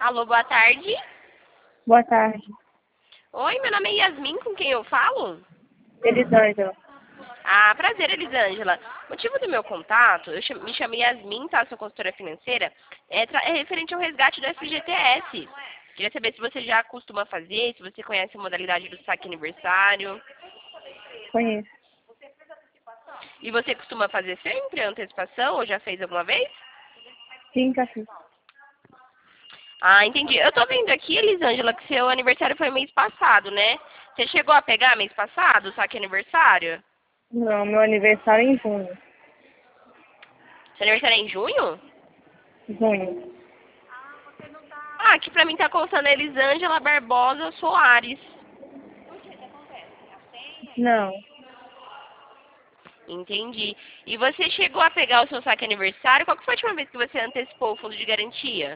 Alô, boa tarde. Boa tarde. Oi, meu nome é Yasmin, com quem eu falo? Elisângela. Ah, prazer, Elisângela. O motivo do meu contato, me chamo Yasmin, tá? Sou consultora financeira, é referente ao resgate do FGTS. Queria saber se você já costuma fazer, se você conhece a modalidade do saque aniversário. Conheço. E você costuma fazer sempre a antecipação ou já fez alguma vez? Sim, café. Ah, entendi. Eu tô vendo aqui, Elisângela, que seu aniversário foi mês passado, né? Você chegou a pegar mês passado o saque aniversário? Não, meu aniversário é em junho. Seu aniversário é em junho? Junho. Ah, aqui pra mim tá constando Elisângela Barbosa Soares. Não. Entendi. E você chegou a pegar o seu saque aniversário? Qual que foi a última vez que você antecipou o fundo de garantia?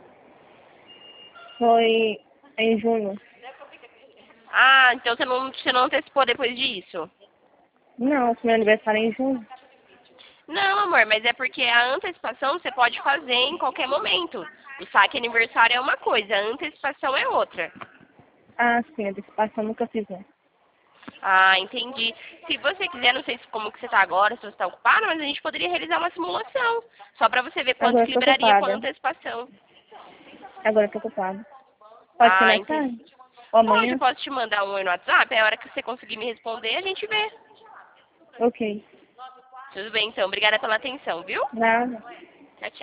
Foi em junho. Ah, então você não antecipou depois disso? Não, meu aniversário é em junho. Não, amor, mas é porque a antecipação você pode fazer em qualquer momento. O saque aniversário é uma coisa, a antecipação é outra. Ah, sim, antecipação nunca fiz, não. Ah, entendi. Se você quiser, não sei como que você está agora, se você está ocupada, mas a gente poderia realizar uma simulação. Só para você ver quanto Agora que eu tô liberaria com a ocupada. antecipação. Agora eu tô ocupada. Pode ser Ah, mais entendi. tarde? Ou Pode, eu amanhã? posso te mandar um oi no WhatsApp, é a hora que você conseguir me responder, a gente vê. Ok. Tudo bem, então. Obrigada pela atenção, viu? Nada.